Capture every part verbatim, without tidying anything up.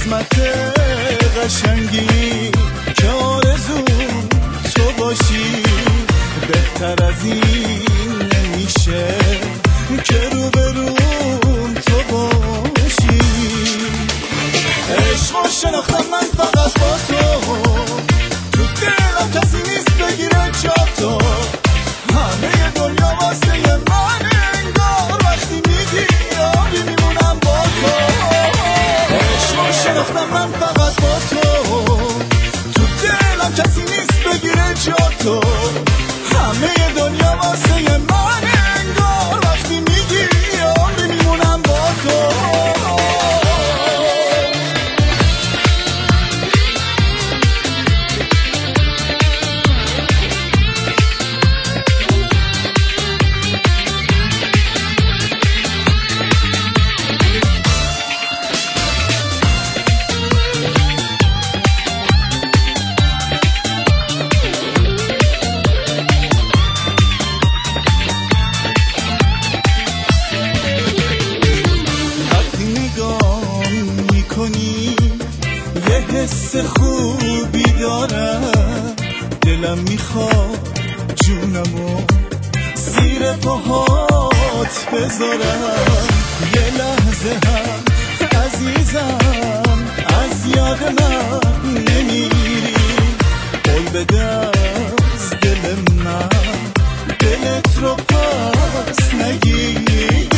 قسمت قشنگی که آرزوم تو باشی، بهتر از این نمیشه که روبروم تو باشی. عشق و شناختم من فقط با تو، تو دلم کسی نیست بگیره جا تو، همه دنیا واسه من انگار وقتی میگی یاری میمونم با تو. عشق و شناختم من فقط با تو، تو دلم کسی نیست بگیره جا تو، همه دنیا واسه من انگار وقتی میگی یاری میمونم با تو. یه حس خوبی دارم، دلم میخواد جونمو زیر پاهات بذارم. یه لحظه هم عزیزم از یاد من نمیری، قول بده از دل من دلت رو پس نگیری.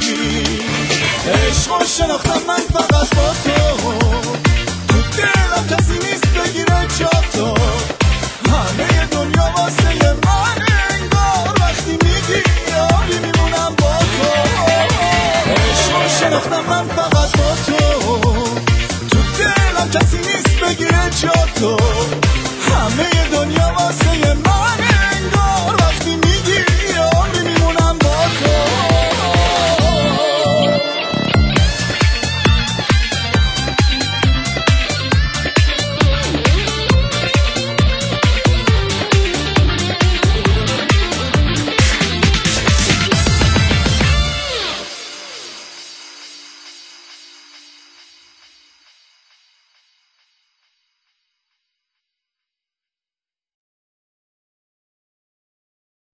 عشق و شناختم من فقط با تو، تو دلم کسی نیست بگیره جا تو، همه دنیا واسه من انگار وقتی میگی یاری میمونم با تو. عشق و شناختم من فقط با تو، تو دلم کسی نیست بگیره جا تو،